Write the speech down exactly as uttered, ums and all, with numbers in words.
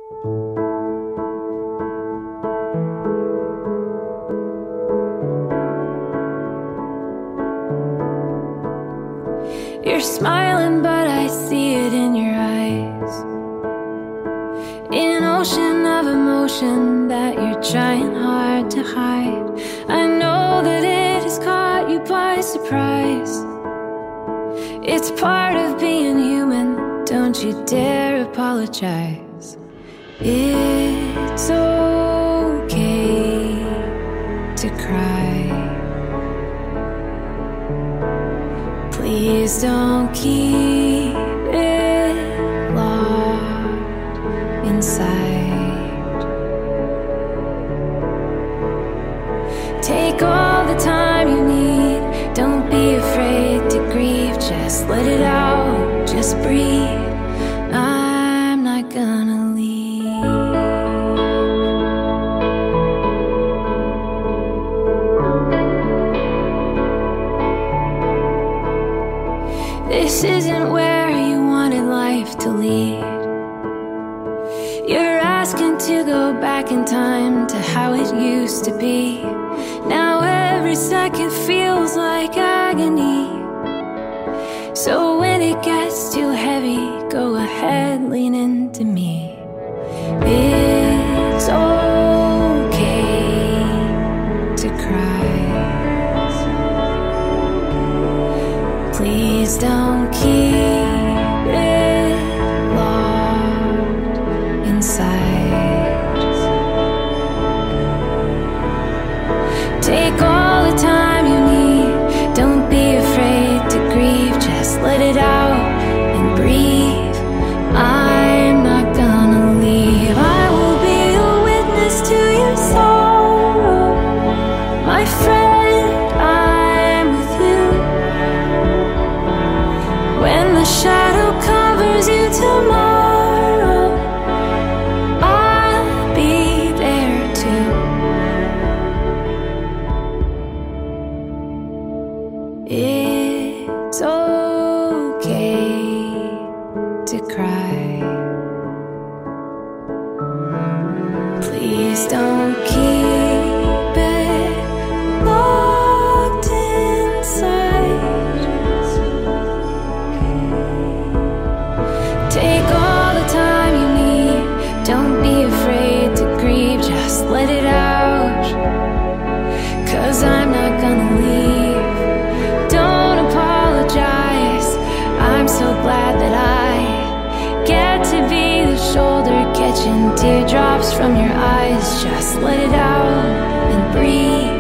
You're smiling, but I see it in your eyes. An ocean of emotion that you're trying hard to hide. I know that it has caught you by surprise. It's part of being human, don't you dare apologize. It's okay to cry. Please don't keep it locked inside. Take all the time you need. Don't be afraid to grieve. Just let it out, just breathe. I'm not gonna leave. This isn't where you wanted life to lead. You're asking to go back in time to how it used to be. Now every second feels like agony. So when it gets too heavy, go ahead, lean into me. It's okay to cry. Please don't keep it locked inside. Take all the time you need. Don't be afraid to grieve. Just let it out and breathe. I'm not gonna leave. I will be a witness to your sorrow, my friend. I'm with you. When the shadow covers you tomorrow, I'll be there too. It's okay to cry. Please don't keep it locked inside. Take all the time you need. Don't be afraid to grieve. Just let it out, 'cause I'm not gonna leave. Don't apologize. I'm so glad that I get to be the shoulder catching teardrops from your eyes. Just let it out and breathe.